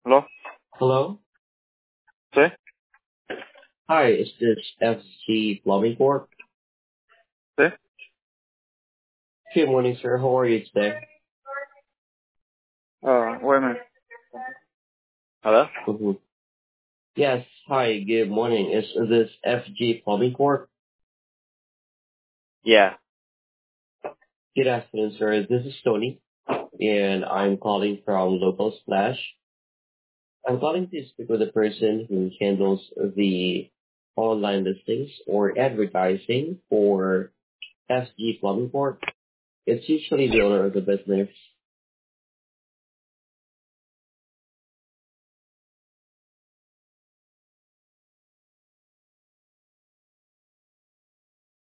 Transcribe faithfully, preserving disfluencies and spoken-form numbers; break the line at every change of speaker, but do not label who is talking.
¿Aló?
Hello.
¿Sí?
Hi, is this F G Plumbing Corp?
¿Sí?
Good morning, sir. How are you today?
Uh, wait a minute. ¿Hello?
hmm Yes. Hi, good morning. Is this F G Plumbing Corp?
Yeah.
Good afternoon, sir. This is Tony, and I'm calling from Local Splash. I'm calling to speak with the person who handles the online listings or advertising for F G Plumbing Corp. It's usually the owner of the business.